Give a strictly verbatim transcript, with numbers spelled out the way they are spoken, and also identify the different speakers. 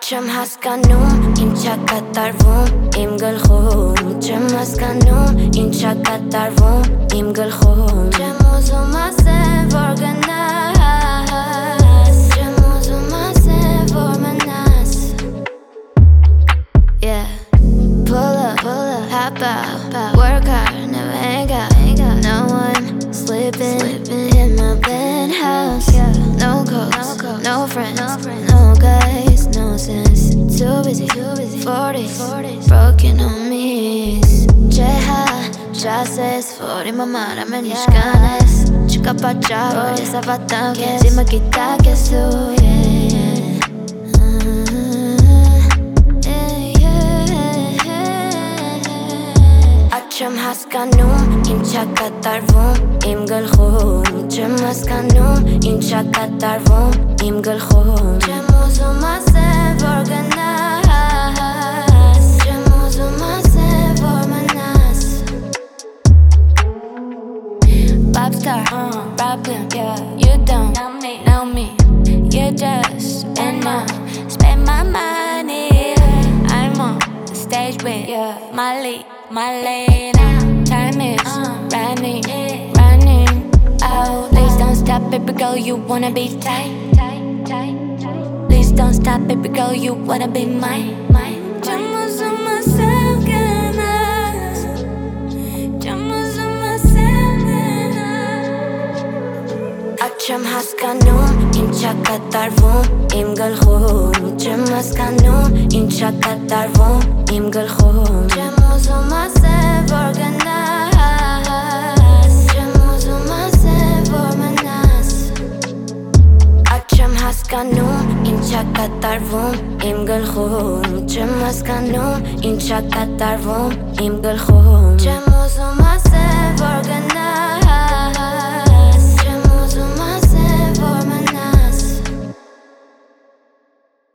Speaker 1: Չեմ հասկանում, ինչա կատարվում իմ գլխում Չեմ հասկանում, ինչա կատարվում իմ գլխում Չեմ ուզում ասել, որ գնաս Չեմ ուզում ասել, որ մնաս Yeah Pull up, pull up, hop out Work hard, never hang out No one sleeping, sleeping in my penthouse No calls, no friends, no guys, no sense Too busy, forty, broken on me Ջեհա, ճասես, որ իմ համար ամեն ինչ կանես Չկա պատճառ, որ ես ավատամ քեզ Իմը գիտակ ես դու, Չեմ հասկանում, ինչա կատարվում իմ գլխում Չեմ հասկանում, ինչա կատարվում իմ գլխում Չեմ ուզում ասել, որ գնաս Չեմ ուզում ասել, որ մնաս Popstar, uh, problem, yeah You don't know me, know me You just enough Spend my money I'm on the stage with yeah. Molly My lane, time is uh, running, running out Please don't stop, baby girl, you wanna be tight Please don't stop, baby girl, you wanna be mine Չեմ ուզում ասել գնաս Չեմ ուզում ասել գնաս Չեմ հասկանում, ինչա կատարվում իմ գլխում Չեմ հասկանում, ինչա կատարվում իմ գլխում Չեմ ուզում ասել, որ գնաս Չեմ ուզում ասել, որ մնաս Չեմ հասկանում, ինչա կատարվում իմ գլխում Չեմ հասկանում, ինչա կատարվում իմ գլխում Չեմ ուզում